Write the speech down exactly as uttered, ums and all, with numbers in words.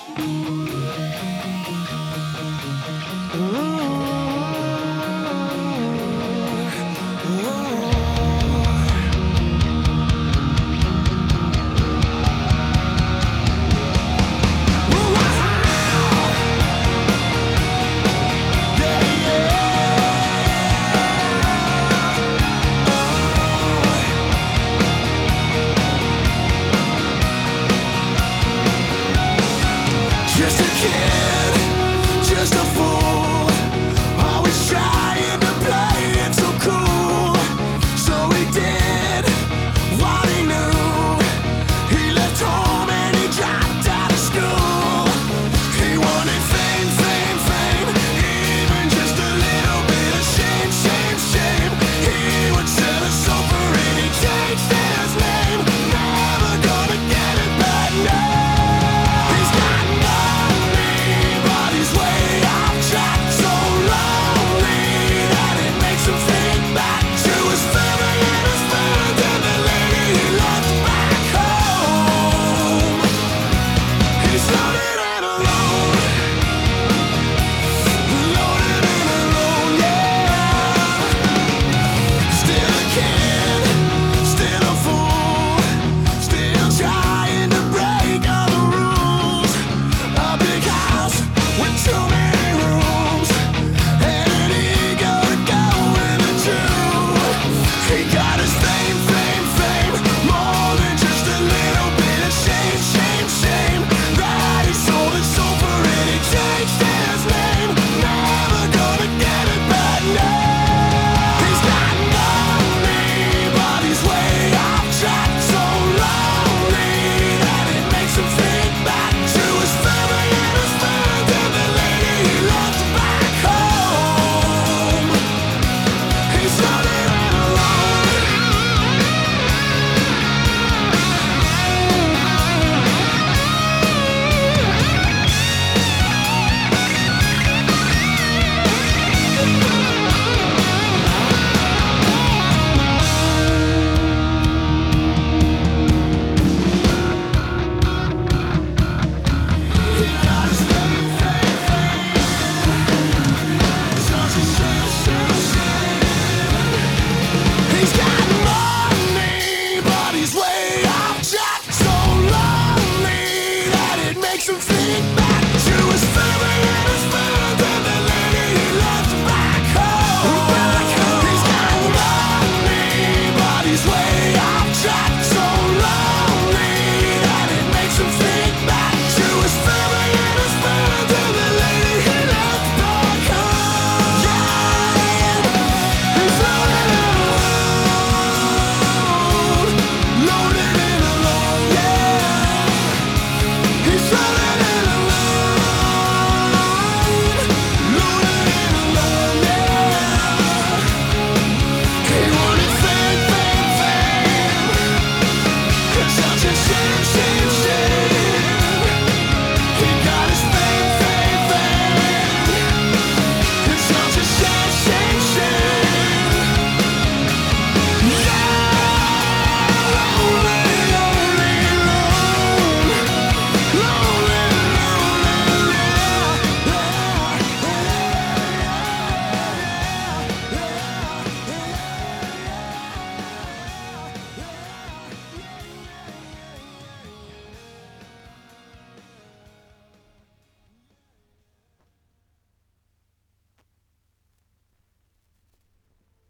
Just a kid, just a fool, always trying to play it so cool. So he did what he knew. He left home and he dropped out of school. He wanted fame, fame, fame, even just a little bit of shame, shame, shame. He would sell a sofa and he changed his name. Never gonna get it back now. He's got money, but he's way off track. So lonely that it makes him think back to his family and his friends and the lady he left back home. He's loaded and alone, loaded and alone, yeah. Still a kid, still a fool, still trying to break all the rules. A big house with too many rooms and an ego to go with it too. He got his fame, fame, fame, more than just a little bit of shame, shame, shame. That he sold his soul for and he changed his name. Never gonna get it back now. He's got money, but he's way off track. So lonely that it makes him think back to his family and his friends and the lady he left back home. He's loaded and alone. He got his fame, fame, fame. Such a shame, shame, shame. He's got money, but he's way off track. So lonely that it makes him think